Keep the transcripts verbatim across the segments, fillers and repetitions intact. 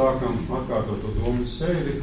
sākam atkārtot to domas sēdi.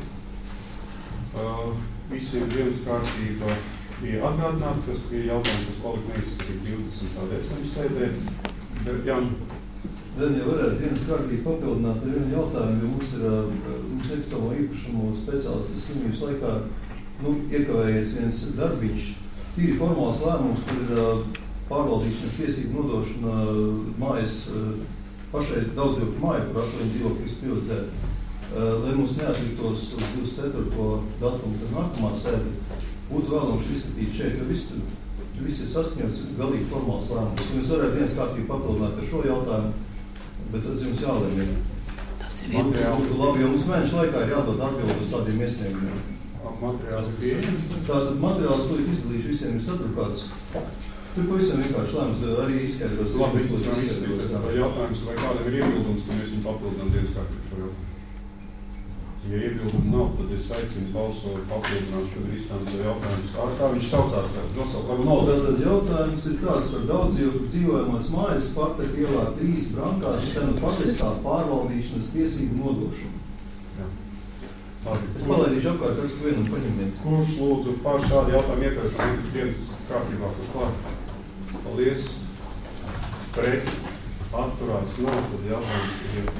Uh, visiem dienas kārtība bija atgādināta, kas bija jautājumi, kas palika neizskatīt divdesmitā decembra sēdē. Jan. Vēl jau varētu dienas kārtību papildināt ar vienu jautājumu, jo mums ir mums ekstremo īpašumu speciālistas slimības laikā nu, iekavējies viens darbiņš, tīri formāls lēmums, kur ir pārvaldīšanas tiesību nodošana mājas, pašai daudzdzīvokļu māju, kur astoņi dzīvokļi privatizēti. Lai mums neatliktos uz divdesmit ceturto datumu, tad nākamā sēde būtu vēlams izskatīt šeit, jo viss tur viss ir saskaņots, galīgi formāls lēmums. Un es varētu dienas kārtību papildināt ar šo jautājumu, bet tas jums jālēm. Tas ir vienkārši. Labi, jo mums mēnešu laikā ir jādod atbildi uz tādiem iesniegumiem. Materiāls ir pieejams? Tātad materiāls, ko ir izdalījuši, visiem ir sadrukāts. Tur pavisam vienkārši lēmums arī izskaidros. Labi, izskaidros. Jautājums, vai kādam ir iebildums, ka mēs viņu papildinām dienas kārtību šo jautājumu? Ja iebildumu nav, tad es aicinu balsot papildināt šo distanci jautājumus. Ar kā viņš saucās? Tātad jautājums ir tāds par daudz dzīvojamās mājas Spartak ielā trīs brankās senu patiskā pārvaldīšanas tiesību nodošanu. Jā. Labi. Es palaidīšu apkārt, kas ko vienam paņemiet. Kurš lūdzu par šādu jautājumu iekļaušanu dienas kārtībā? Kurš klāt? Paldies. Pret. Atturās. Nav, tad jautājums ir.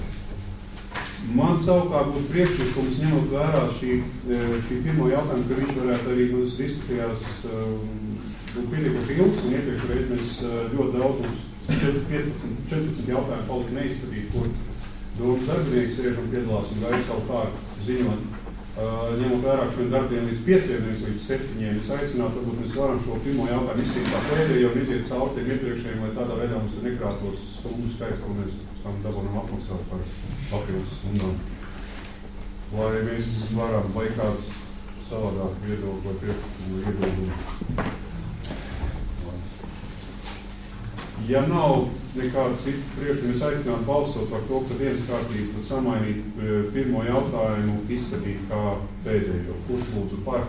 Man savukārt būtu priekšlikums, ņemot vērā šī, šī pirmo jautājumu, ka viņš varētu arī mums diskusijās būt pietiekoši ilgs, un iepriekš reiz mēs ļoti daudz mums piecpadsmit, četrpadsmit jautājumu palika neizskatīt, kur domas darbinieki sēž un piedalās un gaida savu kārtu ziņot. Ņemot vērā šiem darbiem līdz pieciem, līdz septiņiem, es aicinātu, varbūt mēs varam šo pirmo jautājumu izskatīt tā pēdējo un iziet cauri tiem iepriekšējiem, lai tādā veidā mums nekrātos stundu skaits, ko mēs tam dabonam apmaksāt par papildus stundām. Lai mēs varam, vai kāds savādāk viedokli vai priekšlikumu iebildumu. Ja nav nekādas citas priekšlikumi, es aicinātu balsot par to, ka dienas kārtību samainīt pirmo jautājumu izskatīt kā pēdējo. Kurš lūdzu par?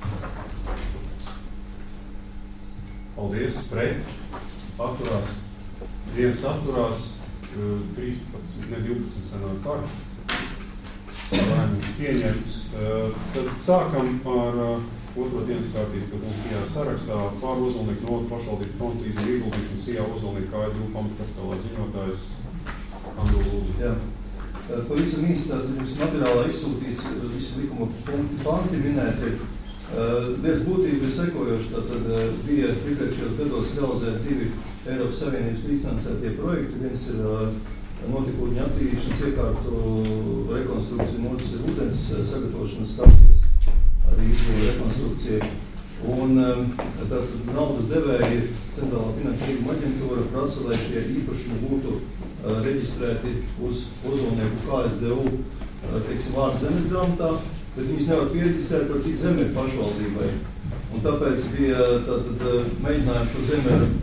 Paldies. Pret. Atturās. Dienas atturās. trīspadsmit, ne divpadsmit sanāk par. Lēmums pieņemts. Tad sākam ar otro dienas kārtību, kad mums bijā sarakstā pār Ozolnieku novaru pašvaldības fondu līdzekļu ieguldīšanu Sijā Ozolnieku K divi pamatkapitālā ziņotājs Andru lūdzu. Jā. Pavisam īsti tātad jums materiālā izsūtīts visi likuma punkti panti minēti. Lietas būtība ir sekojoši, tātad bija iepriekšējos gados realizēt divi Eiropas Savienības līdzfinansētie projekti. Viens ir notekūdeņu attīrīšanas iekārtu rekonstrukcija, un otrs ir ūdens sagatavošanas stācijas, arī izbūve rekonstrukcija. Un tātad naudas devēji Centrālā finanšu līguma aģentūra prasa, lai šie īpašumi būtu reģistrēti uz Ozolnieku K S D U, teiksim, vārdu zemes grāmatā, bet viņus nevar pieregistrēt par cik zemi ir pašvaldībai. Un tāpēc bija tātad mēģinājumi šo zemi ar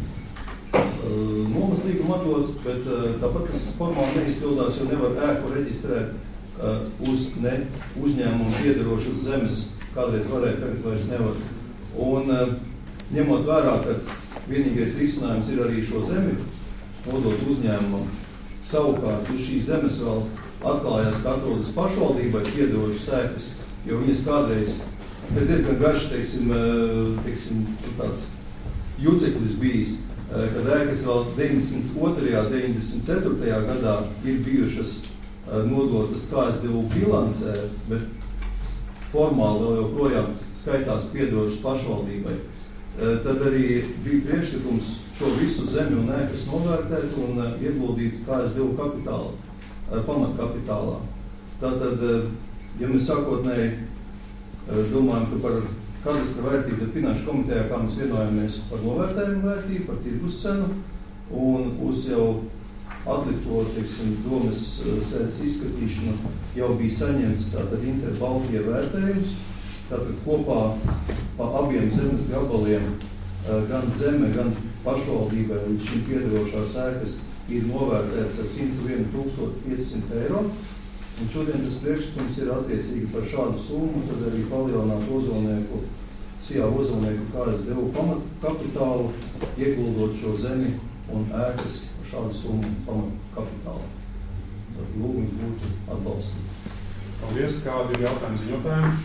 uh, nomas līgumu atot, bet uh, tāpat tas formāli neizpildās, jo nevar ēku reģistrēt uh, uz ne uzņēmumu piederošas zemes, kādreiz varēja, tagad vairs nevar. Un uh, ņemot vērā, ka vienīgais risinājums ir arī šo zemi nodot uzņēmumam, savukārt uz šīs zemes vēl atklājās, ka atrodas pašvaldībai piederošas ēkas, jo viņas kādreiz, bet diezgan garš, teiksim, teiksim, tāds juceklis bijis, kad ēkas vēl deviņdesmit otrajā, deviņdesmit ceturtajā gadā ir bijušas nodotas K S D U bilancē, bet formāli vēl joprojām skaitās piederošas pašvaldībai. Tad arī bija priekšlikums šo visu zemi un ēkas novērtēt un ieguldīt K S D U kapitālu, pamatkapitālā. Tātad, ja mēs sākotnēji domājam, ka par kadastra vērtību, tad finanšu komitejā, kā mēs vienojāmies par novērtējumu vērtību, par tirgus cenu, un uz jau atlikto, teiksim, domas sēdes izskatīšanu jau bija saņemts tātad Inter-Baltija vērtējums, tātad kopā pa abiem zemes gabaliem gan zeme, gan pašvaldībai līdz šim piederošās ēkas ir novērtēts ar simt vienu tūkstošu piecsimt eiro. Un šodien tas priekšlikums ir attiecīgi par šādu summu, tad arī palielināt Ozolnieku, Sijā Ozolnieku K S D U pamatkapitālu, ieguldot šo zemi un ēkas par šādu summu pamatkapitālu. Tad lūgums būtu atbalstīt. atbalstīt. Paldies, kādi ir jautājumi ziņotājiem?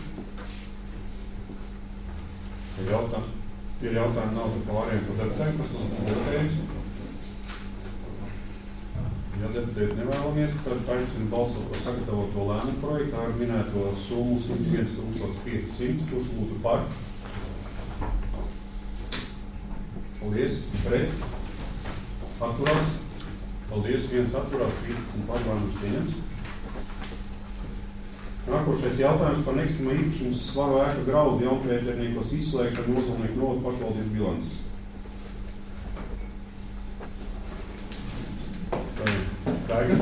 Ir jautājumi, ir jautājumi nav par pārējiem par debatēm, kas uz debatējas. Ja debatēt nevēlamies, tad aicinu balsot par sagatavoto lēmumu projektu ar minēto summu simt viens tūkstoš pieci simti, kurš lūdzu par. Paldies, pret. Atturās. Paldies, viens atturās, piecdesmit par lēmums pieņems. Nākošais jautājums par nekustamā īpašuma slavu ēka graudu jaunpētniekos izslēgšanu Ozolnieku novada pašvaldības bilances. Tagad,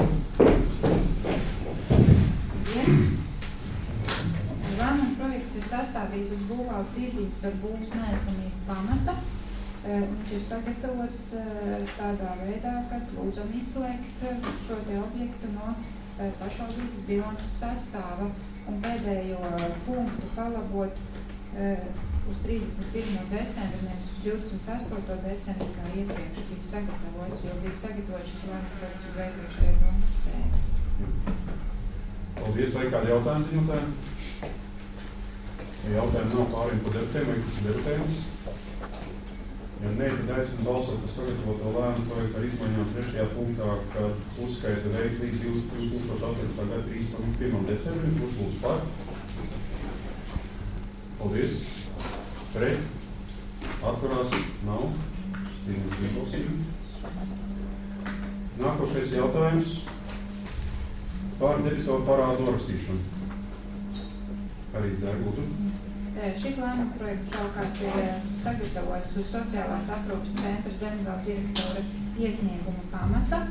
lēmuma projekts ir sastādīts uz būvvaldes izīmes par būvs neesamību pamata. Viņš ir sagatavots tādā veidā, ka lūdzam izslēgt šo te objektu no pašvaldības bilances sastāva un pēdējo punktu palabot uh, uz trīsdesmit pirmo decembri, nevis uz divdesmit astoto decembri, kā iepriekš bija sagatavots, jo bija sagatavots šis lēmuma projekts uz iepriekšējā domas sēdi. Paldies, vai kādi jautājumi ziņotājiem? Ja jautājumi nav pāriem par debatēm, vai kas ir debatējums? Ja ne, tad aicinu balsot par sagatavoto lēmumu projektu ar izmaiņām trešajā punktā, kad uzskaita veikt līdz divas tūkstoš astoņpadsmitā gada trīsdesmit pirmā decembrim, kurš lūdz par. Paldies. Pret. Atturās. Nav. Nākošais jautājums par debitoru parādu norakstīšanu. Arī Dārgūtu. Šis lēmuma projekts savukārt ir sagatavots uz sociālās aprūpes centra Zemgala direktora iesnieguma pamata.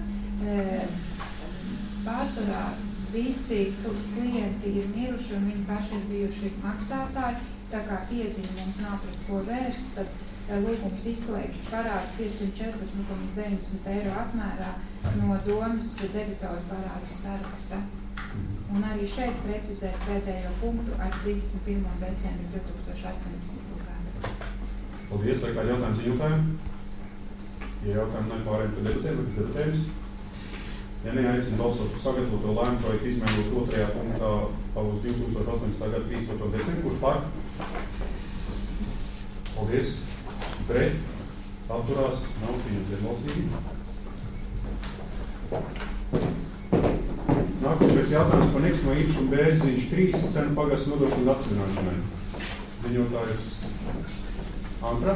Pārsvarā visi klienti ir miruši un viņi paši ir bijuši maksātāji, tā kā piedziņa mums nav pret ko vērst, tad lūgums izslēgt parādu piecsimt četrpadsmit komats deviņdesmit eiro apmērā no domas debitoru parādu saraksta. Un arī šeit precizēt pēdējo punktu ar trīsdesmit pirmo decembri divi tūkstoši astoņpadsmitā gadu. Paldies, vai kādi jautājumi ziņotājiem? Ja jautājumi nav pārējiem par debatēm, vai kas debatējums? Ja neaicinu balsot par sagatavoto lēmumu projektu izmērot otrajā punktā uz divi tūkstoši astoņpadsmitā gada trīsdesmito decembri, kurš par? Paldies. Pret. Atturās. Nav pieņemts vienbalsīgi. Nākošais jautājums par nekustamā īpašuma Bērziņš trīs cenu pagastu nodošanu atseviļināšanai. Ziņotājs Antra.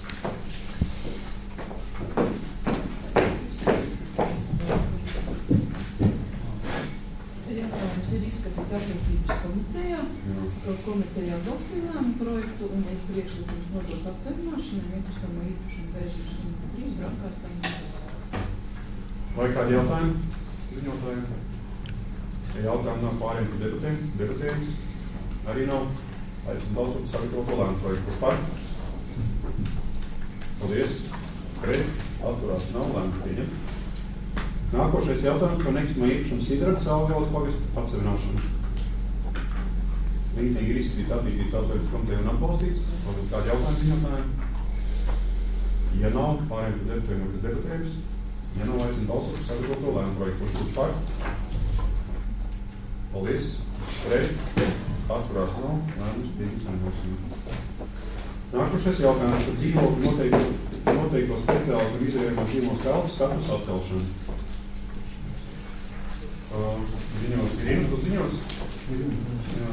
Jautājums ir izskatīts attīstības komitejā. Komitejā atbalstījām projektu un ir priekšlikums nodot atseviļināšanai nekustamā īpašuma Bērziņš trīs brankās cenas. Vai kādi jautājumi? Ziņotājiem? Ja jautājumi nav pāriem par debatēm, debatējums arī nav. Aicinu balsot par sagatavoto lēmumu projektu. Kurš par? Paldies. Pret. Atturās nav. Lēmumu pieņem. Nākošais jautājums par nekustamā īpašuma Sidrats Algavas pagasta atseviļināšanu. Līdzīgi ir izskatīts attīstības apsvērības komitejā un atbalstīts. Varbūt kādi jautājumi ziņotājiem? Ja nav, pāriem par debatēm, kas debatējums. Ja nav, aicinu balsot par sagatavoto lēmumu projektu. Kurš lūdzu par? Paldies. Pret. Atturās nav. Lēmums pieņems nebalsojam. Nākošais jautājums par dzīvokļu noteikto, noteikto speciālistu un izvērtējumu dzīvos telpas status atcelšanu. Uh, ziņos ir Irina, tu ziņos? Jā.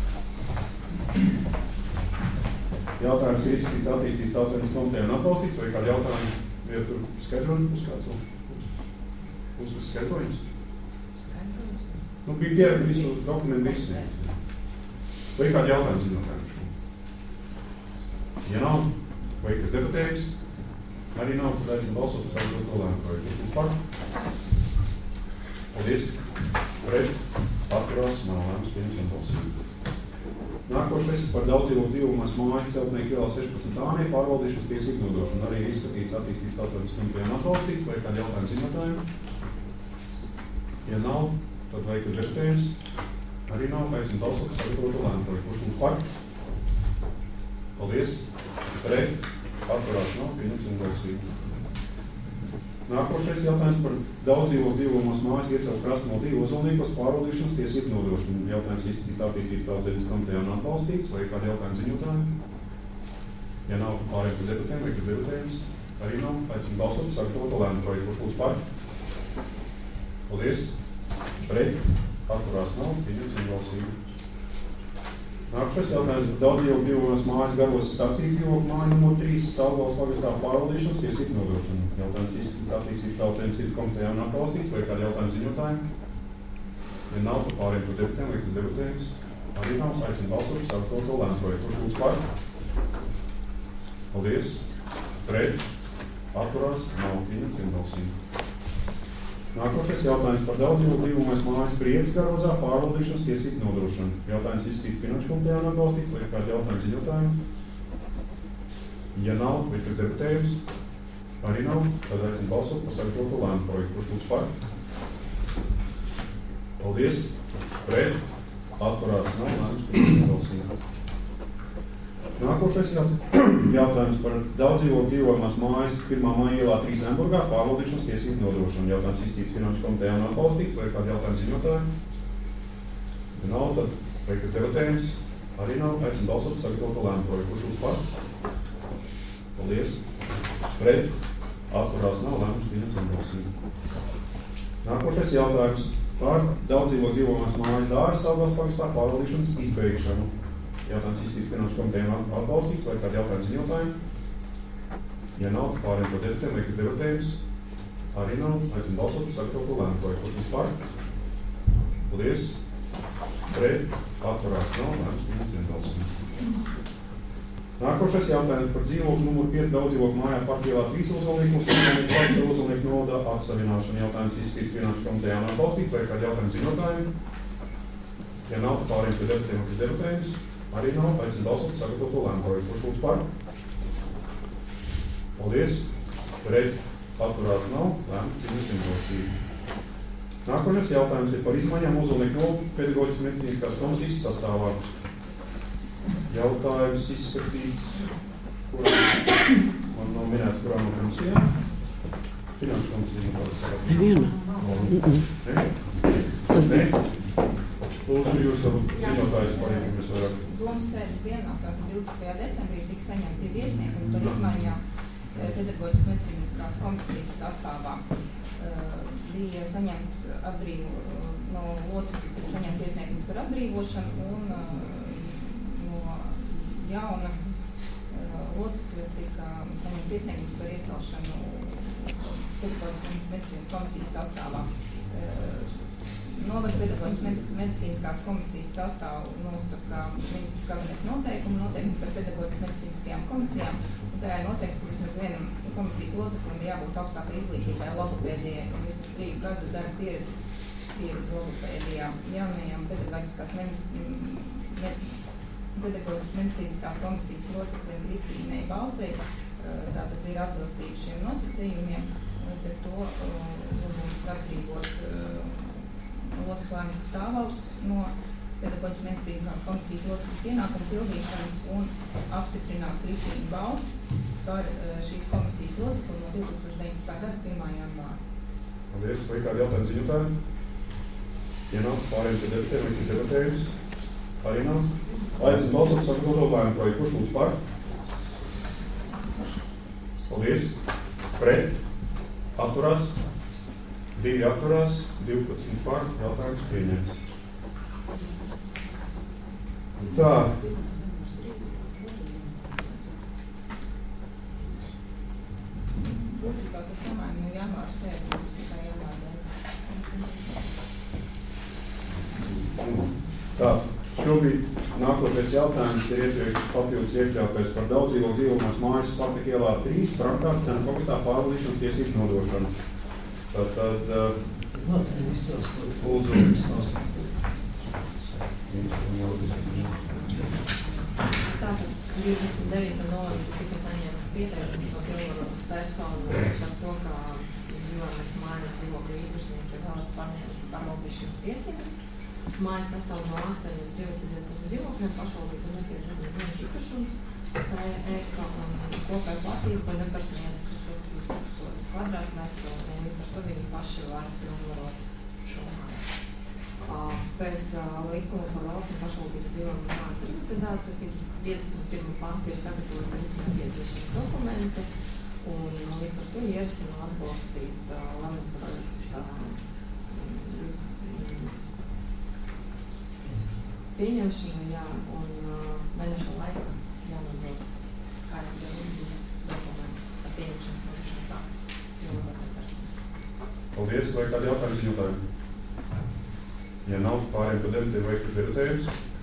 Jautājums ir izskatīts attīstības tautsēmniecības komitejā un atbalstīts, vai kādi jautājumi ir tur skaidrojumi? Uz kāds uz kas skaidrojums? Nu, bija pieredzi visus dokumentu visi. Vai kādi jautājumi ziņotājiem šo? Ja nav, vai kas debatējums? Arī nav, tad aicinu balsot par sagatavoto lēmumu projektu. Kurš mums par? Paldies. Pret. Atturās. Nav lēmums pieņemsim balsojumu. Nākošais par daudzdzīvokļu dzīvumās māju Celtnieku ielā sešpadsmit A pārvaldīšanas tiesību nodošanu. Arī izskatīts attīstības tautsēmniecības komitejā un atbalstīts. Vai kādi jautājumi ziņotājiem? Ja nav, tad vai kas debatējums? Arī nav, aicinu balsot par sagatavoto lēmumu projektu. Kurš mums par? Paldies. Pret. Atturās nav, pieņemsim balsojumu. Nākošais jautājums par daudzdzīvokļu dzīvojamās mājas iecelt Krasnodeļu Ozolniekos pārvaldīšanas tiesību nodošanu. Jautājums izskatīts attīstības tālceļas komitejā un atbalstīts, vai kādi jautājumi ziņotājiem? Ja nav, pārējiem par debatēm, vai kas debatējums? Arī nav. Aicinu balsot, sagatavot lēmumu projektu. Kurš lūdzu par? Paldies. Pret. Atturās nav. Pieņemts vienbalsīgi. Nākošais jautājums par daudzdzīvokļu dzīvojamās mājas garos sacīt dzīvokļu māju numur trīs Saulgales pagastā pārvaldīšanas tiesību nodošanu. Jautājums izskatīts attīstības tālceļas citu komitejā un atbalstīts, vai kādi jautājumi ziņotājiem? Ja nav, tad pārējiem par debatēm, vai kas debatējums? Arī nav. Aicinu balsot, sagatavot lēmumu projektu. Kurš lūdzu par? Paldies. Pret. Atturās. Nav. Pieņemts vienbalsīgi. Nākošais jautājums par daudzdzīvokļu dzīvojamās mājas Priecas garozā pārvaldīšanas tiesību nodošanu. Jautājums izskatīts finanšu komitejā un atbalstīts, vai kādi jautājumi ziņotājiem? Ja nav, vai kas debatējums? Arī nav, tad aicinu balsot par sagatavotu lēmumu projektu. Kurš lūdzu par? Paldies. Pret. Atturās. Nav. Lēmums pieņemts balsīt. Nākošais jautājums par daudzdzīvokļu dzīvojamās mājas pirmā māja ielā trīs Zemburgā pārvaldīšanas tiesību nodošanu. Jautājums izskatīts finanšu komitejā un atbalstīts, vai kādi jautājumi ziņotājiem? Ja nav, tad vai kas debatējums? Arī nav. Aicinu balsot sagatavotu lēmumu projektu. Kurš lūdzu par? Paldies. Pret. Atturās nav. Lēmums pieņemts vienbalsīgi. Nākošais jautājums par daudzdzīvokļu dzīvojamās mājas Dāras Saulgales pagastā pārvaldīšanas izbeigšanu. Jautājums izskatīts finanšu komitejā atbalstīts, vai kādi jautājumi ziņotājiem? Ja nav, tad pārējiem par debatēm, vai kas debatējums? Arī nav. Aicinu balsot, sagatavotu lēmumu projektu. Kurš lūdzu par? Paldies. Pret. Atturās nav. Lēmums pieņemts vienbalsīgi. Nākošais jautājums par dzīvokļu numuru pieci daudzdzīvokļu mājā Parkielā trīs Ozolniekos un Parkta Ozolnieku novadā atsavināšanu. Jautājums izskatīts finanšu komitejā un atbalstīts, vai kādi jautājumi ziņotājiem? Ja nav, tad pārējiem par debatēm, vai kas debatējums? Arī nav. Aicinu balsot, sagatavotu lēmumu projektu. Kurš lūdzu par? Paldies. Pret. Atturās nav. Lēmums pieņemts vienbalsīgi. Nākošais jautājums ir par izmaiņām Ozolnieku novada pedagoģiskās medicīniskās komisijas sastāvā. Jautājums izskatīts, kurā man nav minēts, kurā no komisijām. Finanšu komisija. Neviena. Ne? Ne? Lūdzu, jūs savu ziņotājus pārējiem, kas varat. Domas sēdes dienā, tātad divdesmitajā decembrī, tika saņemti divi iesniegumi par izmaiņām pedagoģiskās medicīniskās komisijas sastāvā. Bija saņemts atbrīvo, no locekļu tika saņemts iesniegums par atbrīvošanu un no jauna locekļu tika saņemts iesniegums par iecelšanu pedagoģiskās medicīniskās komisijas sastāvā. Novada pedagoģiskās medicīniskās komisijas sastāvu nosaka ministru kabineta noteikumu, noteikumu par pedagoģiskās medicīniskajām komisijām, un tajā noteikts, ka vismaz vienam komisijas loceklim jābūt augstākai izglītībai logopēdijai un vismaz trīs gadu darba pieredzi, pieredzi logopēdijā. Jaunajām pedagoģiskās med, pedagoģiskās medicīniskās komisijas loceklim Kristīnei Balcei tātad ir atbilstība šiem nosacījumiem, līdz ar to lūgums atbrīvot locekļiem stāvus no pedagoģiskās medicīniskās komisijas locekļu pienākumu pildīšanas un apstiprināt Kristīnu Balcu par šīs komisijas locekli no divtūkstoš deviņpadsmitā gada pirmā janvāra. Paldies. Vai kādi jautājumi ziņotājiem? Ja nav, pārējiem pie debatēm, vai kas debatējums? Arī nav. Aicinu balsot sagatavotu lēmumu projektu. Kurš lūdzu par? Paldies. Pret. Atturās. Divi atturās, divpadsmit par, jautājums pieņemts. Tā. Būtībā tas samājumi no janvāra sēdus, tikai janvāra dēļ. Tā, šobrīd nākošais jautājums ir iepriekš papildus iekļautais par daudzdzīvokļu dzīvojamās mājas Spartak ielā trīs Brankās cenu pagastā pārvaldīšanas tiesību nodošanu. Tātad, lūdzu, Tātad divdesmit devītā novembrī tika saņemts pieteikums no pilnvarotas personas par to, kā dzīvojamās mājas dzīvokļu īpašnieki vēlas pārvaldīšanas tiesības. Māja sastāv no astoņiem privatizētiem dzīvokļiem, pašvaldību netiek viens īpašums par ēka un kopēju platību par nepersonīgas struktūras tūkstoši kvadrātmetru, un līdz ar to viņi paši var pilnvarot šo māju. Pēc likuma par valsts un pašvaldību dzīvojumu māju privatizāciju piecdesmit pirmā panta ir sagatavota visi nepieciešami dokumenti, un līdz ar to ierosinu atbalstīt lēmumu projektu šā pieņemšanu, jā, un mēneša laikā jānodot, kā es vēl visas dokumentus ar pieņemšanas nodošanas aktu. Paldies, vai kādi jautājumi ziņotājiem? Ja nav, pārējiem par debatiem vai kas debatējums?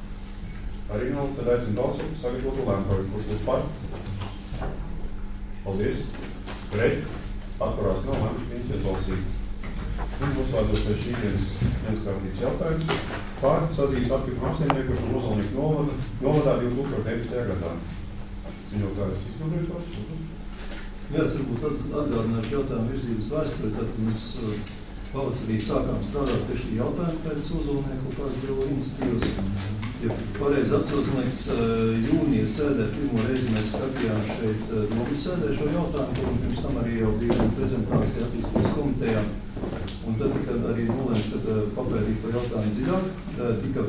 Arī nav, tad aicinu balsot, sagatavotu lēmumu projektu. Kurš lūdzu par? Paldies. Pret. Atturās nav lēmums, viņas ietbalsīt. Un noslēdzošais šī dienas dienas kārtības jautājums. Pār sadzīves atkrituma apsaimniekošanu Ozolnieku novada, novadā divi tūkstoši deviņpadsmitajā gadā. Ziņotājs izpildītājs. Jā, es varbūt atgādināšu jautājumu virzības vēsturi, tad mēs pavasarī sākām strādāt pie šī jautājuma pēc Ozolnieku kāds deva iniciatīvas. Ja pareizi atceros, man liekas, jūnija sēdē pirmo reizi mēs skatījām šeit nogu sēdē šo jautājumu, un pirms tam arī jau bija prezentācija attīstības komitejā. Un tad tika arī nolēmts, kad papētīt par jautājumu dziļāk, tika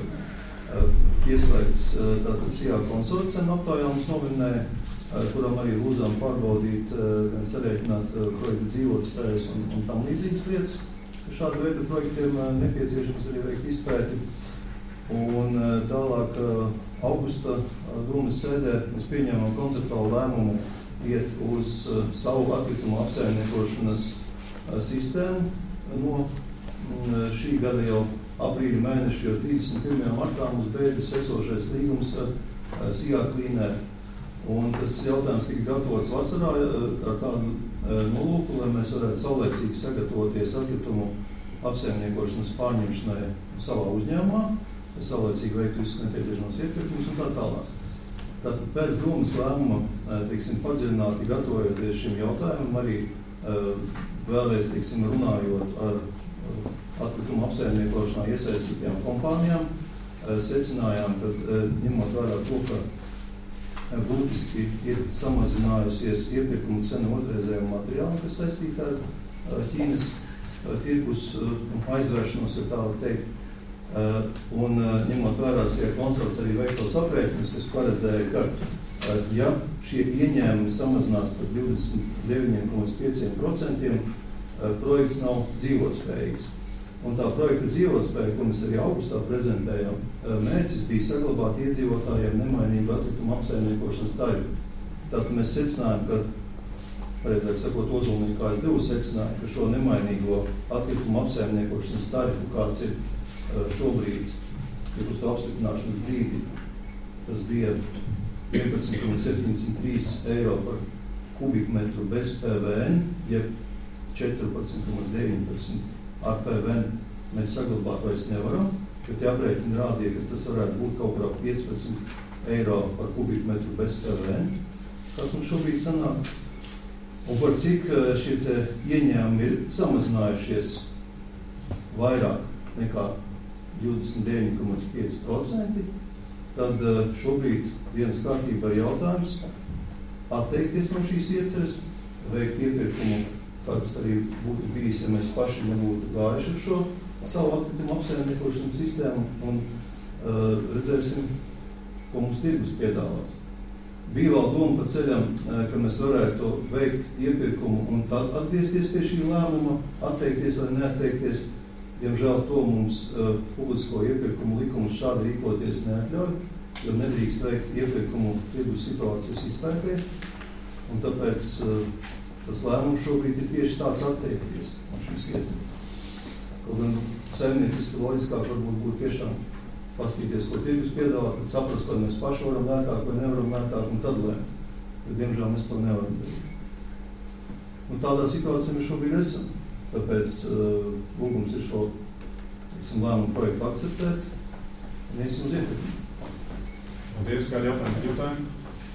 ieslēgts tātad C I A konsorcium aptājāmums novinnēja, kuram arī lūdzām pārbaudīt, gan sarēķināt projektu dzīvotspējas un, un tam līdzīgas lietas. Šādu veidu projektiem nepieciešams arī veikt izpēti. Un tālāk augusta Dūmas sēdē mēs pieņēmām konceptuālu lēmumu iet uz savu atkritumu apsaimniekošanas sistēmu no šī gada jau aprīļa mēneša, jo trīsdesmit pirmajā martā mums beidzas esošais līgums ar C I A Cleaner. Un tas jautājums tika gatavots vasarā ar tādu nolūku, lai mēs varētu saulēcīgi sagatavoties atkritumu apsaimniekošanas pārņemšanai savā uzņēmumā, saulēcīgi veikt visus nepieciešamos iepirkumus un tā tālāk. Tātad pēc Dūmas lēmuma, teiksim, padziļināti gatavojoties šim jautājumam, arī vēlreiz, teiksim, runājot ar atkritumu apsaimniekošanā iesaistītajām kompānijām, secinājām, ka ņemot vērā to, ka būtiski ir samazinājusies iepirkumu cena otrreizējiem materiāliem, kas saistīta ar Ķīnas tirgus aizvēršanos, ja tā var teikt. Un ņemot vērā šie konsults arī veiktos aprēķinus, kas paredzēja, ka ja šie ieņēmumi samazinās par divdesmit deviņi komats pieci procenti, projekts nav dzīvotspējīgs. Un tā projekta dzīvotspēja, ko mēs arī augustā prezentējam, mērķis bija saglabāt iedzīvotājiem nemainīgu atkritumu apsaimniekošanas tarifu. Tātad mēs secinājām, ka, pareizāk sakot, Ozolnieku kā es devu secinājumu, ka šo nemainīgo atkritumu apsaimniekošanas tarifu, kāds ir šobrīd, ir uz to apstiprināšanas brīdi, tas bija vienpadsmit komats septiņdesmit trīs eiro par kubikmetru bez P V N, jeb četrpadsmit komats deviņpadsmit ar P V N mēs saglabāt vairs nevaram, jo tie aprēķini rādīja, ka tas varētu būt kaut kā piecpadsmit eiro par kubikmetru bez P V N, kas mums šobrīd sanāk. Un par cik šie te ieņēmumi ir samazinājušies vairāk nekā divdesmit deviņi komats pieci procenti, tad šobrīd dienas kārtībā ir jautājums atteikties no šīs ieceres, veikt iepirkumu, kāds arī būtu bijis, ja mēs paši nebūtu gājuši ar šo savu atkritumu apsaimniekošanas sistēmu un uh, redzēsim, ko mums tirgus piedāvās. Bija vēl doma pa ceļam, ka mēs varētu veikt iepirkumu un tad atgriezties pie šī lēmuma, atteikties vai neatteikties. Diemžēl to mums uh, publisko iepirkumu likumus šādi rīkoties neatļauj, jo nedrīkst veikt iepirkumu tirgus situācijas izpētē, un tāpēc uh, tas lēmums šobrīd ir tieši tāds atteikties no šīs ieceres. Kaut gan saimnieciski loģiskāk varbūt būtu tiešām pastīties, ko tirgus piedāvā, tad saprast, vai mēs paši varam lētāk vai nevaram lētāk, un tad lēmt. Jo, diemžēl, mēs to nevaram darīt. Un tādā situācijā mēs šobrīd esam. Tāpēc uh, lūgums ir šo teiksim, lēmumu projektu akceptēt un iesim uz iepirkumu. Paldies, kādi jautājumi jūtājumi?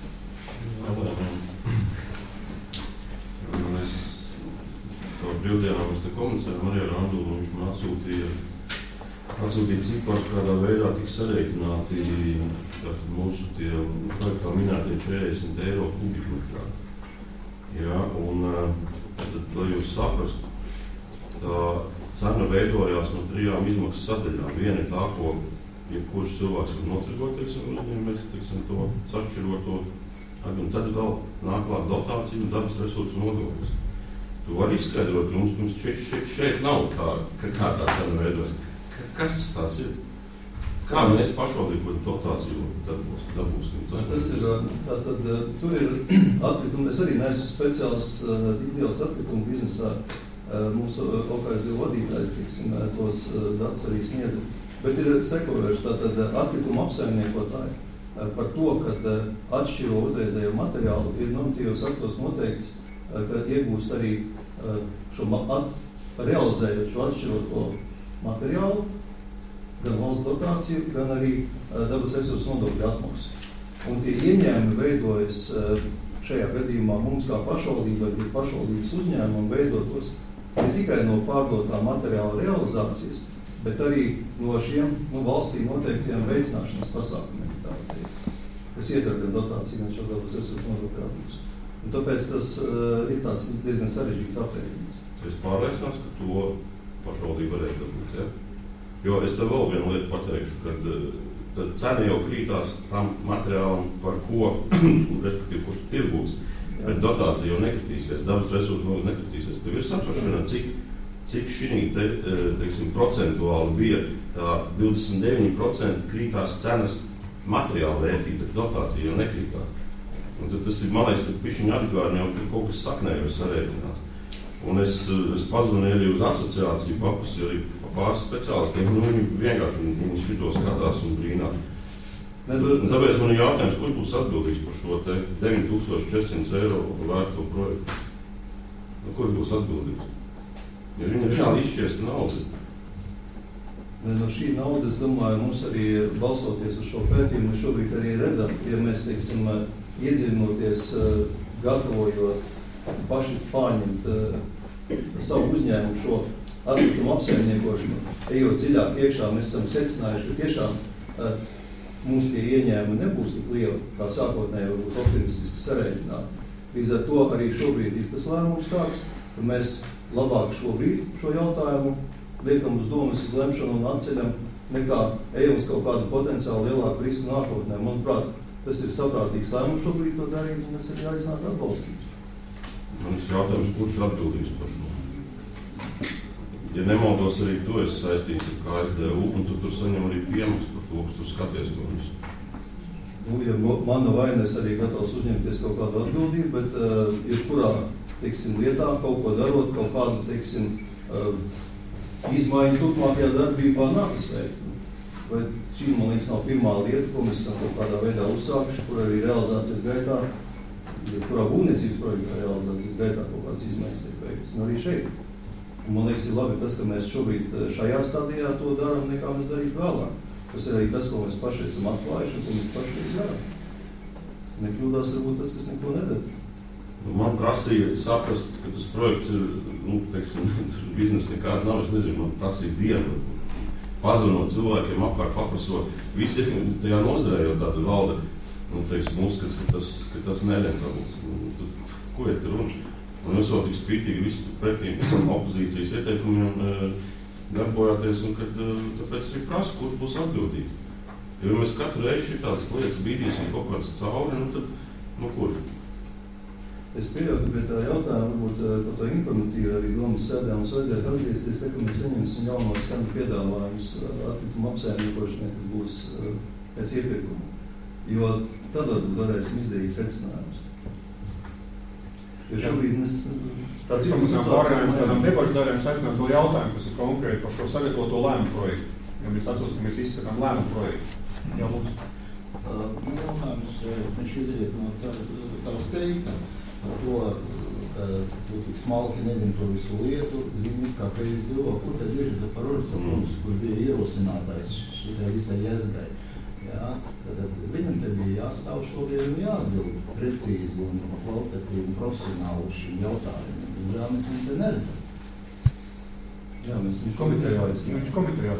Mēs to brīvdienām mēs te komunicējām arī ar Andu, un viņš man atsūtīja, atsūtīja cipars, kādā veidā tiks sarēķināti tātad mūsu tie projektā minētie četrdesmit eiro kubikmetrā. Jā, un tad, lai jūs saprastu, tā cena veidojās no trijām izmaksas sadaļām. Viena ir tā, ko jebkurš cilvēks var notirgot, teiksim, uzņēmējs, teiksim, to sašķiroto, un tad vēl nāk klāt dotācija un dabas resursu nodoklis. Tu vari izskaidrot, ka mums, mums šeit, šeit, šeit nav tā, ka kā tā cena veidojas. Kas tas tāds ir? Kā mēs pašvaldību dotāciju dabūs, dabūsim? Tas, tas ir, tātad, tur ir atkritumi, es arī neesmu speciālists tik liels atkritumu biznesā. Mums O K S D vadītājs, tiksim, tos datus arī sniedz. Bet ir sekojoši, tātad atkritumu apsaimniekotāji par to, kad atšķiro otrreizējo materiālu, ir normatīvos aktos noteikts, ka iegūst arī šo at, realizējot šo atšķiroto materiālu, gan valsts dotāciju, gan arī dabas resursu nodokļu atmaksu. Un tie ieņēmumi veidojas šajā gadījumā mums kā pašvaldībai, ir pašvaldības uzņēmumi veidotos ne tikai no pārdotā materiāla realizācijas, bet arī no šiem nu, valstī noteiktiem veicināšanas pasākumiem, kas ietver gan dotāciju, gan šo dabas resursu nodokļu atmaksu. Un tāpēc tas uh, ir tāds diezgan sarežģīts aprēķins. Es pārliecināts, ka to pašvaldība varēs dabūt, ja? Jo es tev vēl vienu lietu pateikšu, kad, kad cena jau krītās tam materiālam, par ko, respektīvi, ko tu tirgūs, bet dotācija jau nekritīsies, dabas resursu nodokļu nekritīsies. Tev ir saprašana, cik, cik šī te, teiksim, procentuāli bija tā divdesmit deviņi procenti krītās cenas materiāla vērtība, bet dotācija jau nekrītās. Un tad tas ir, man liekas, ka pišķiņa atgādņā, ka kaut kas saknēja vai sarēķinās. Un es, es pazvanīju arī uz asociāciju papusi arī pāris speciālistiem, nu viņi vienkārši viņi šito skatās un brīnās. Un tāpēc man ir jautājums, kurš būs atbildīgs par šo te deviņi tūkstoši četri eiro vērto projektu? Nu, kurš būs atbildīgs? Ja viņi reāli izšķiesta naudu. No šī nauda, es domāju, mums arī balsoties uz šo pētījumu, mēs šobrīd arī redzam, ja mēs, teiksim, iedziļinoties, gatavojot paši pārņemt savu uzņēmumu šo atkritumu apsaimniekošanu, ejot dziļāk iekšā, mēs esam secinājuši, ka tiešām mums tie ieņēmumi nebūs tik lieli, kā sākotnēji varbūt optimistiski sarēķināti. Līdz ar to arī šobrīd ir tas lēmums tāds, ka mēs labāk šobrīd šo jautājumu liekam uz domas uz lemšanu un atceļam, nekā ejam uz kaut kādu potenciāli lielāku risku nākotnē. Manuprāt, tas ir saprātīgs lēmums šobrīd to darīt, un es arī aicinātu atbalstīt. Man ir jautājums, kurš atbildīgs par šo? Ja nemaldos, arī tu esi saistīts ar K S D U, un tu tur saņem arī piemaksu par to, ka tu skaties to visu. Nu, ja mana vaina, es arī gatavs uzņemties kaut kādu atbildību, bet uh, jebkurā, teiksim, lietā kaut ko darot, kaut kādu, teiksim, uh, izmaiņu turpmākajā darbībā nav izveikt. Vai šī, man liekas, nav pirmā lieta, ko mēs esam kaut kādā veidā uzsākuši, kur arī realizācijas gaitā, kurā būvniecības projektā realizācijas gaitā kaut kādas izmaiņas tiek veiktas. Un arī šeit. Un man liekas, ir labi tas, ka mēs šobrīd šajā stadijā to darām, nekā mēs darītu vēlāk. Tas ir arī tas, ko mēs paši esam atklājuši un ko mēs paši darām. Nekļūdās varbūt tas, kas neko nedara. Man prasīja saprast, ka tas projekts ir, nu, teiksim, biznesa nekāda nav, es nezinu, man prasīja dienu, pazvanot cilvēkiem apkārt, paprasot, visi tajā nozarē jau tāda valda, nu, teiksim, uzskats, ka tas, ka tas neļentabls. Tad, ko ir te runa? Un jūs vēl tik spītīgi visu pretī opozīcijas ieteikumiem e, darbojāties, un kad e, tāpēc arī prasu, kurš būs atbildīgi. Ja mēs katru reizi šitādas lietas bīdīsim kaut kādas cauri, nu tad, nu kurš? Es pieļautu, ka pie tā jautājuma, varbūt par to informatīvi arī domas sēdē mums vajadzētu atgriezties, te, ka mēs saņemsim jaunos cenu piedāvājumus atkritumu apsaimniekošanai, kad būs pēc iepirkuma. Jo tad varēsim izdarīt secinājumus. Jo šobrīd mēs... Tad mēs pārējām tādām debašu daļām saistināt to jautājumu, kas ir konkrēti par šo sagatavoto lēmumu projektu. Ja mēs atceros, ka mēs izsakām lēmumu projektu. Jā, lūdzu. Uh, jautājums, viņš izriet no tavas teikta. Par to, ka tu tik smalki nezini to visu lietu, zini, kā K S D U, kur tad ir Zaparožcevs, kurš bija ierosinātājs šitai visai jēzdai. Jā, tad viņam te bija jāstāv šodien un jāatbild precīzi un kvalitatīvi un profesionāli uz šim jautājumiem. Jā, mēs viņu te neredzam. Jā, mēs viņš komitejā aizstāv. Viņš komitejā.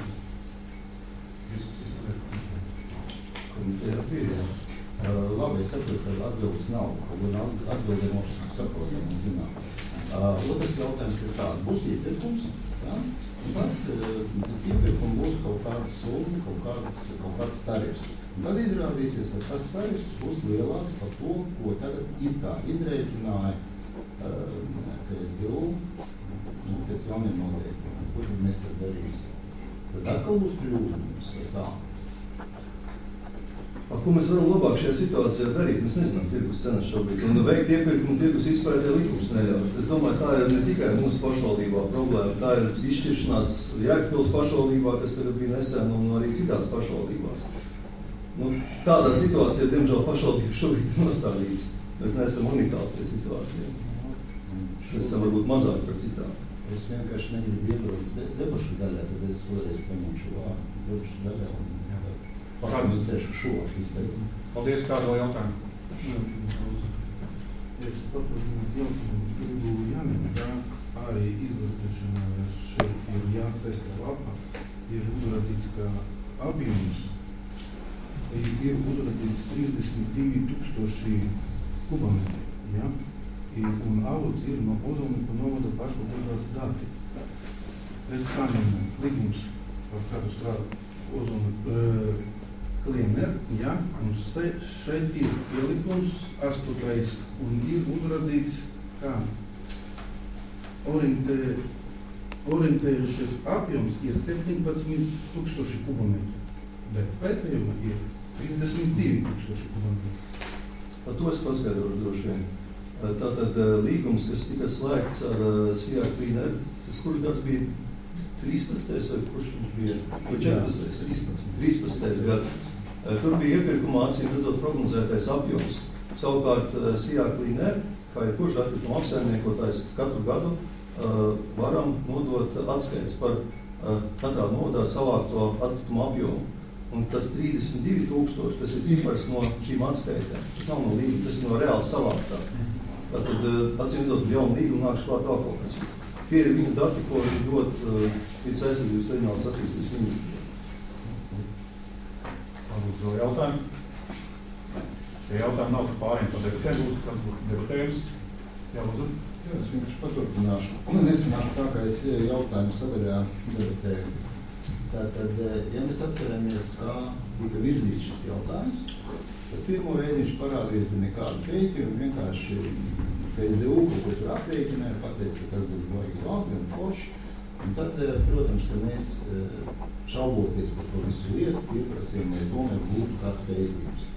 Komitejā bija, jā. Uh, labi, es saprotu, ka atbildes nav, un atbilde mums saprotam un zinām. Uh, otrs jautājums ir tāds, būs iepirkums, ja? Un pats pēc iepirkuma būs kaut kāds summa, kaut kāds, kaut kāds tarifs. Un tad izrādīsies, ka tas tarifs būs lielāks par to, ko tagad it kā izrēķināja uh, K S D U, nu, pēc jauniem noteikumiem. Ko tad mēs tad darīsim? Tad atkal būs kļūdums vai tā. A, ko mēs varam labāk šajā situācijā darīt? Mēs nezinām tirgus cenas šobrīd. Un veikt iepirkumu tirgus izpētē likums neļauj. Es domāju, tā ir ne tikai mūsu pašvaldībā problēma, tā ir izšķiršanās Jēkabpils pašvaldībā, kas tagad bija nesen, un arī citās pašvaldībās. Nu, tādā situācijā, diemžēl, pašvaldības šobrīd ir nostādīts. Mēs neesam unikāli tajā situācijā. Mēs esam varbūt mazāk par citām. Es vienkārši negribu iedot de, debašu daļā, tad es vēlreiz paņemšu vārdu. Debašu daļā un pārmintēšu šo izteikumu. Paldies, kādu vēl jautājumu? Es papildināt jautājumu, gribu jāmin, ka arī izvērtēšanā šeit ir jāfesta lapa, ir uzrādīts, ka apjums ir uzrādīts trīsdesmit divi tūkstoši kubometri, ja? Un avots ir no Ozolniku novada pašvaldības dati. Es saņemu līgums par kādu strādu Ozolniku uh, Kliener, ja? Un šeit ir ielikums astotais un ir uzrādīts, kā orientē, orientējušies apjoms ir septiņpadsmit tūkstoši kubometri, bet pētējuma ir trīsdesmit divi tūkstoši kubometri. Par to es paskaidrošu droši vien. Tātad līgums, kas tika slēgts ar Sijāku Klīneru, tas kurš gads bija trīspadsmitais vai kurš bija? četrpadsmitais trīspadsmitais gads. Tur bija iepirkumā acīm redzot prognozētais apjoms. Savukārt Sijāku Klīneru, kā ir kurš atkrituma apsaimniekotājs, katru gadu uh, varam nodot atskaits par uh, katrā nodā savākto atkritumu apjomu. Un tas trīsdesmit divi tūkstoši, tas ir cipars no šīm atskaitēm. Tas nav no līguma, tas ir no reāli savāktā. Tātad, acīm redzot, jaunu līgumu nāks klāt vēl kaut kas. Tie ir viņu dati, ko viņi dod uh, vidas aizsardzības reģionālās attīstības ministrijai. Varbūt vēl jautājumu? Ja jautājumu nav, tad pārējiem par debatēm būs, kas būtu debatējums. Jā, lūdzu. Jā, es vienkārši paturpināšu. Nesanāšu tā, kā es jautājumu sadaļā debatēju. Tātad, ja mēs atceramies, kā tika virzīts šis jautājums, tad pirmo reizi viņš parādīja, ka nekādu pētījumu, vienkārši K S D U, ko tur aprēķināja, pateica, ka tas būs baigi labi un forši. Un tad, protams, ka mēs šauboties par to visu lietu, pieprasījām, lai tomēr būtu kāds pētījums.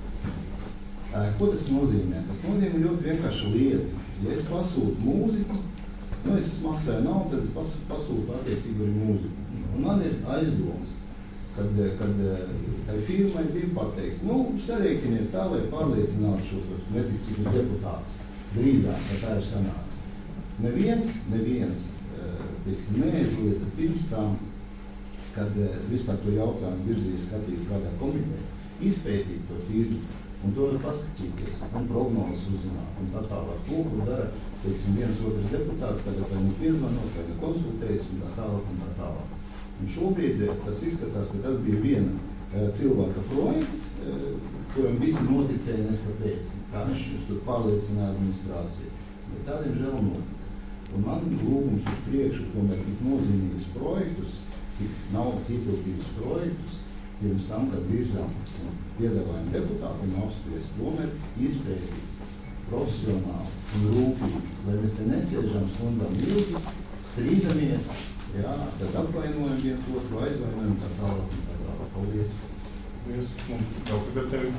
Ko tas nozīmē? Tas nozīmē ļoti vienkārši lieta. Ja es pasūtu mūziku, nu es maksāju naudu, tad pas, pasūtu attiecīgi arī mūziku. Un man ir aizdomas, kad, kad tai firmai bija pateikts, nu, sarēķiniet tā, lai pārliecinātu šo neticīgus deputātus drīzāk, ka tā ir sanāca. Neviens, neviens, teiksim, neaizliedza pirms tām, kad vispār to jautājumu virzīja skatīt kādā komitē, izpētīt to tirgu, un to var paskatīties, un prognozes uzzināt, un tā tālāk. To, ko dara, teiksim, viens otrs deputāts, tagad vai nu piezvanot, vai nu konsultējas, un tā tālāk, un tā tālāk. Un šobrīd tas izskatās, ka tas bija viena uh, cilvēka projekts, uh, kuram visi noticēja neskapēc, kā viņš tur pārliecināja administrāciju. Bet tādiem žēl notika. Un man lūgums uz priekšu, tomēr tik nozīmīgus projektus, tik naudas ietilpības projektus, pirms tam, kad virzām un piedāvājam deputātiem apspriest, tomēr izpētīt profesionāli un rūpīgi, lai mēs te nesēžam stundām ilgi, strīdamies, jā, tad apvainojam viens otru, aizvainojam tā tālāk un tā tālāk. Paldies. Paldies. Un vēl tagad tevi.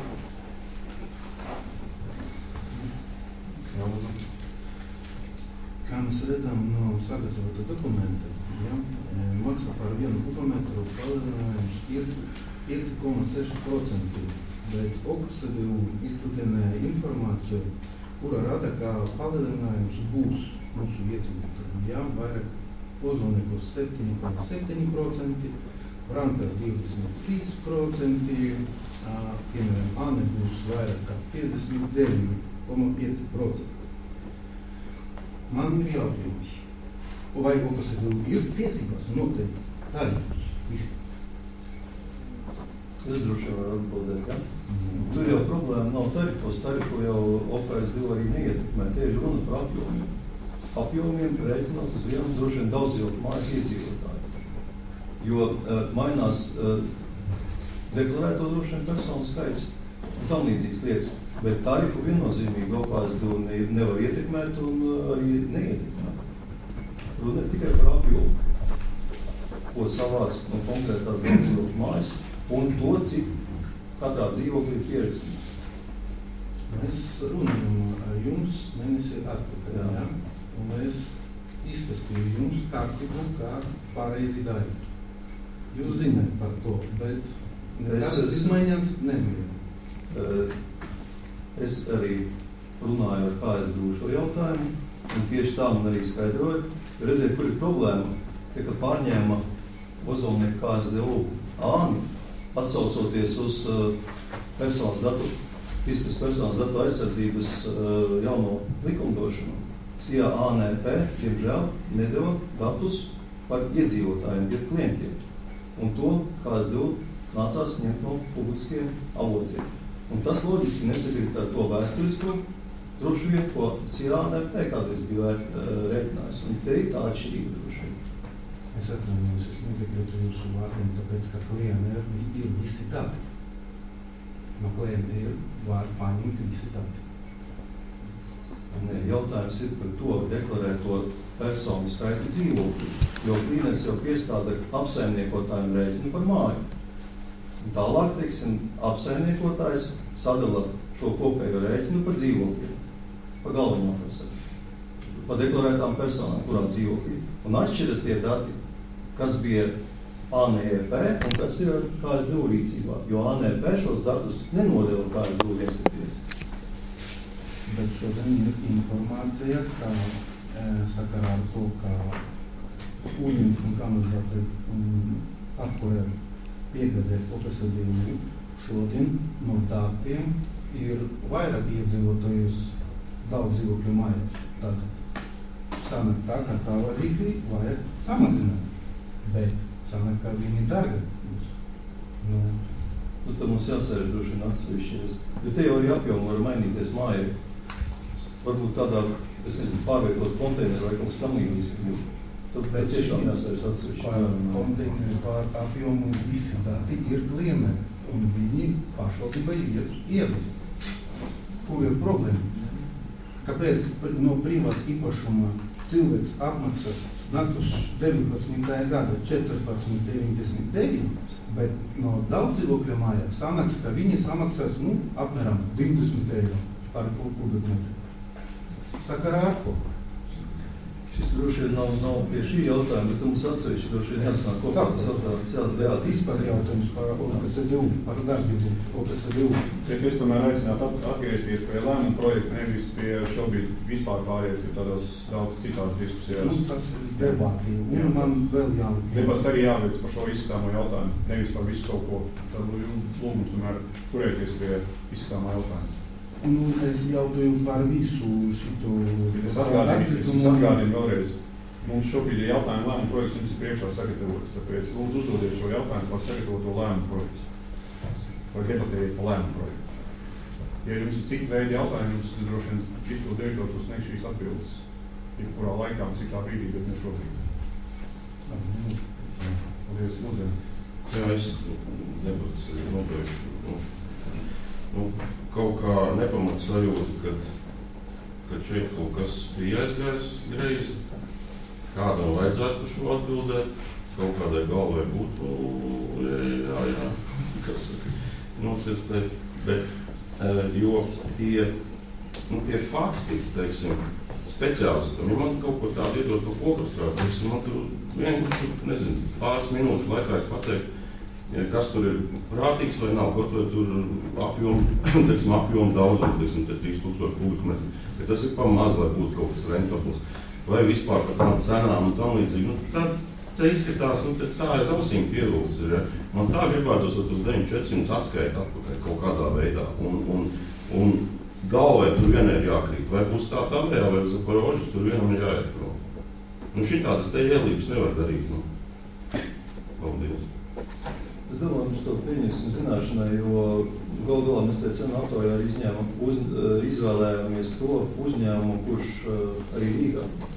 Jā, lūdzu. Kā mēs redzam no sagatavota dokumenta, ja, maksā par vienu kubometru palielinājums ir pieci komats seši procenti, bet O K S D U izsludināja informāciju, kura rada, ka palielinājums būs mūsu iedzīvotājiem, ja, vairāk Ozolnikos septiņi komats septiņi procenti, Rantas divdesmit trīs procenti, piemēram, Ane būs vairāk kā piecdesmit deviņi komats pieci procenti. Man ir jautājums, vai O K S D U ir tiesības noteikt tarifus vispār? Es droši vien varu atbildēt, ja? Mm. Tur jau problēma nav tarifos, tarifu jau O K S D U arī neietekmē, te ir runa par apjomiem. apjomiem rēķinot uz vienu droši vien daudz dzīvokļu mājas iedzīvotāju. Jo uh, mainās uh, deklarēto droši vien personu skaits un tam līdzīgas lietas, bet tarifu viennozīmīgi O K S D ne, nevar ietekmēt un uh, arī neietekmēt. Runa ir tikai par apjomu, ko savāc no konkrētās dzīvokļu mājas un to, cik katrā dzīvoklī ir pierakstīt. Mēs runājam ar jums mēnesi atpakaļ, jā. Ja? Un es izstāstīju jums kārtību, kā pareizi darīt. Jūs zināt par to, bet nekādas izmaiņas nebija. Uh, es arī runāju ar K S D U šo jautājumu, un tieši tā man arī skaidroja. Redzēt, kur ir problēma, tie, ka pārņēma Ozolnieku K S D U āni, atsaucoties uz uh, personas datu, fiziskas personas datu aizsardzības uh, jauno likumdošanu. S I A A N P, diemžēl, nedeva datus par iedzīvotājiem, jeb klientiem. Un to K S D U nācās ņemt no publiskiem avotiem. Un tas loģiski nesakrīt ar to vēsturisko droši vien, ko S I A A N P kādreiz bija uh, rēķinājis. Un te ir tā atšķirība droši vien. Es atvainojos, es nepiekrītu jūsu vārdiem, tāpēc, ka klienti ir, ir visi dati. No klienti ir var paņemt visi dati. Ne, jautājums ir par to deklarēto personu skaitu dzīvokļu, jo klīners jau piestāda apsaimniekotājiem rēķinu par māju. Un tālāk, teiksim, apsaimniekotājs sadala šo kopējo rēķinu par dzīvokļiem, pa galvenā personu, pa deklarētām personām, kurām dzīvokļi. Un atšķiras tie dati, kas bija A N P un kas ir K S D U rīcībā, jo A N P šos datus nenodeva K S D U vienskaties. Bet šodien ir informācija, ka e, sakarā ar to, ka ūdens un kanalizācija apkurē piegādē fotosadījumu, šodien no datiem ir vairāk iedzīvotājus daudz dzīvokļu mājās. Tad sanāk tā, ka tā varīgli vajag samazināt, bet sanāk, ka viņi darga būs. Nu, nu, tad mums jāsēž droši vien atsevišķies, jo te jau arī apjomu var mainīties mājai. Varbūt tādā, es nezinu, pārvietos konteineru vai kaut kas tam līdzīgs. Tad tiešām jāsēž atsevišķi. Pār konteineru, pār apjomu, visi dati ir klieneri, un viņi pašvaldībai ies iedus. Kur ir problēma? Kāpēc no privāta īpašuma cilvēks apmaksā nākuši deviņpadsmitajā gada četrpadsmit deviņdesmit deviņi, bet no daudz dzīvokļu mājās sanāks, ka viņi samaksās, nu, apmēram divdesmit eiro par kubikmetru. Sakarā ar ko? Šis droši vien nav, nav pie šī jautājuma, bet mums atsevišķi droši vien jāsnāk kopā saprāts. Jā, jā, vispār jautājums par O K S D U, par darbību O K S D U. Bet es tomēr aicinātu atgriezties pie lēmuma projekta, nevis pie šobrīd vispār pāriet pie tādās daudz citādas diskusijās. Nu, tas ir debāti, un man vēl jābūt. Debats arī jāveic par šo izskatāmo jautājumu, nevis par visu kaut ko. Tad lūgums tomēr turēties pie izskatāmā jautājuma. Nu, es jautāju par visu šito... Es atgādinu, es atgādinu vēlreiz. Mums šobrīd ir jautājuma lēmuma projekts, mums ir priekšā sagatavots. Tāpēc lūdzu uzdodiet šo jautājumu par sagatavoto lēmuma projektu. Vai debatējiet par lēmuma projektu. Ja jums ir citi veidi jautājumi, jums droši vien izpildu direktors var sniegt šīs atbildes. Tik kurā laikā un citā brīdī, bet ne šobrīd. Paldies, lūdzu. Jā, es debats nobeigšu. Nu, kaut kā nepamat sajūta, kad, kad šeit kaut kas bija aizgājis greizi, kādam vajadzētu šo atbildēt, kaut kādai galvai būtu, jā, jā, jā, kas nocirstēt, bet, jo tie, nu, tie fakti, teiksim, speciālistam, ja man kaut ko tādu iedot pa pokrastrāt, teiksim, man tur vienkārši, nezinu, pāris minūšu laikā es pateiktu, ja kas tur ir prātīgs vai nav, kaut vai tur apjomu, teiksim, apjomu daudzums, teiksim, te trīs tūkstoši kubikmetri, bet tas ir pa maz, lai būtu kaut kas rentabls, vai vispār par tām cenām un tam līdzīgi. Nu, tā, tā izskatās, nu, tā aiz ausīm pierūts ir, ja. Man tā gribētos uz deviņi četrsimt atskaita atpakaļ kaut kādā veidā, un, un, un galvai tur vienai ir jākrīt, vai būs tā tavējā, vai uz Zaporožas, tur vienam ir jāiet prom. Nu, šitādas te ielības nevar darīt, nu. Paldies. Es domāju, mums to pieņemsim zināšanai, jo galu galā mēs te cenu aptaujā izņēmam, uz, izvēlējāmies to uzņēmumu, kurš arī Rīgā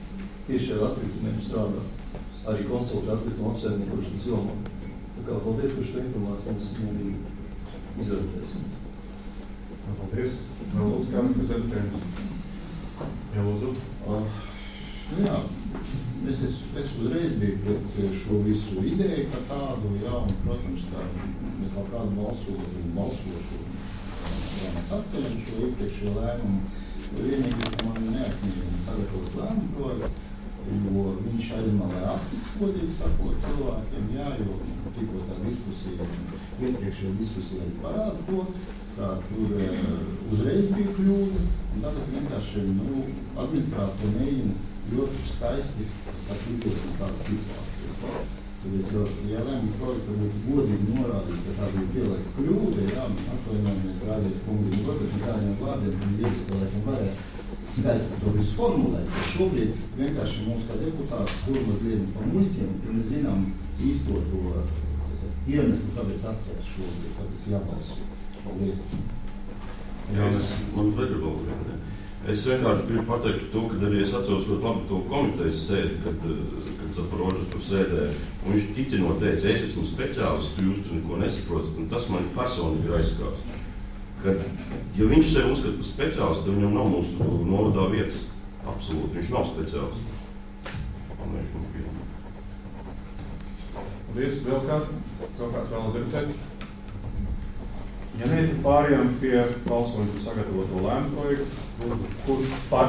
tieši ar atkritumiem strādā. Arī konsulta atkrituma apsaimniekošanas jomā. Tā kā paldies par šo informāciju, mums mierīgi izvērtēsim. Paldies. Vēl lūdzu kāds prezentējums. Jā, lūdzu. Uh, jā, es, es, es uzreiz biju pret šo visu ideju kā tādu, jā, un, protams, kā mēs vēl kādu balsotu un balsošu, jā, mēs atceļam šo iepriekšējo lēmumu. Vienīgi man neatmīļina sagatavot lēmumu projektu, jo viņš aizmalē acis, godīgi sakot, cilvēkiem, jā, jo tikko tā diskusija, iepriekšējā diskusija arī parāda to, kā tur uzreiz bija kļūda, un tagad vienkārši, nu, administrācija mēģina ļoti skaisti, saka, iziet no tādas situācijas. Tad es jau, ja lēmumu projektu būtu godīgi norādīt, ka tā bija pielasta kļūda, jā, atvainojamies rādīt kungi, un protams, kādiem vārdiem, un ievispēlēkiem varēja skaisti to visu formulēt, bet šobrīd vienkārši mums kā deputāts kurvat lienu pa muļķiem, un mēs zinām īsto to iemeslu, kāpēc atcēt šobrīd, kāpēc jābalso. Paldies. Jā, es, man vajag vēl vienu. Es vienkārši gribu pateikt to, ka arī es atceros ļoti labi to komitejas sēdi, kad, kad Zaporožas tur sēdēja. Un viņš ķiķinot teica, es esmu speciālists, tu jūs tur neko nesaprotat. Un tas man personīgi ir aizskās. Kad, ja viņš sev uzskata par speciālistu, tad viņam nav mūsu novadā vietas. Absolūti, viņš nav speciālists. Un viņš nav pilnīgi. Paldies. Vēl kāds? Kaut kāds vēlas debatēt? Ja ne, tad pārējām pie balsojuma sagatavoto lēmumu projektu. Kurš par?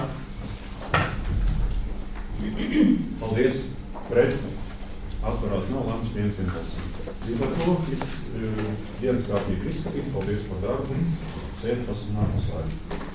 Paldies. Pret. Atturās nav lēmums viens vienbalsīgi. Līdz ar to dienas kārtīgi izskatīt. Paldies par darbu. Sēdi pasunāt uz slēdzi.